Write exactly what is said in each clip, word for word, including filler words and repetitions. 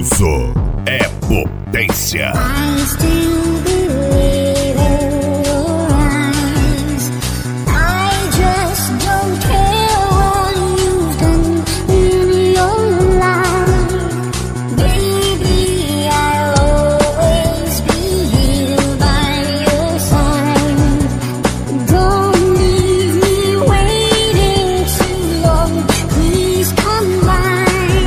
Elzo é potência. I still believe in your eyes. I just don't care what you've done in your life. Baby, I'll always be here by your side. Don't leave me waiting too long. Please come by.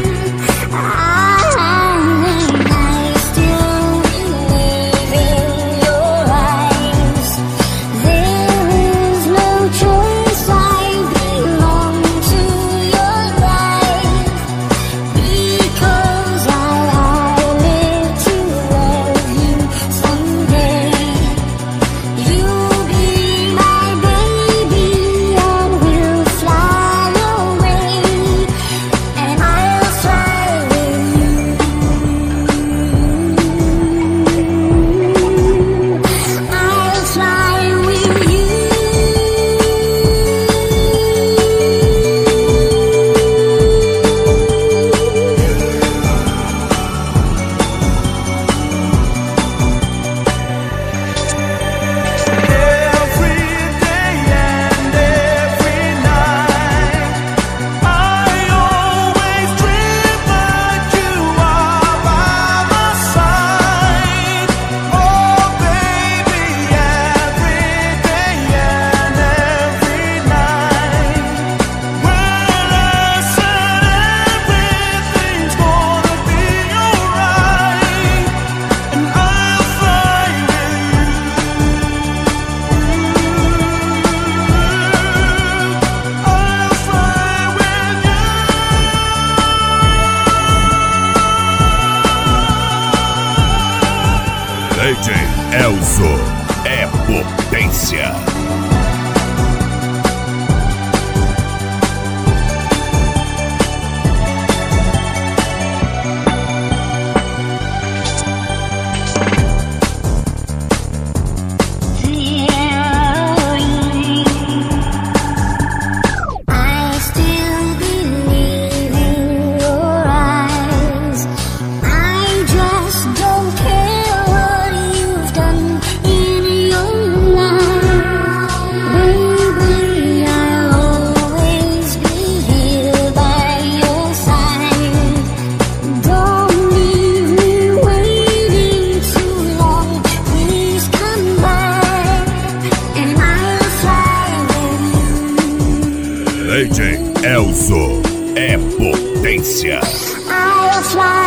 D J Elzo é potência. D J Elzo é potência. I'll fly.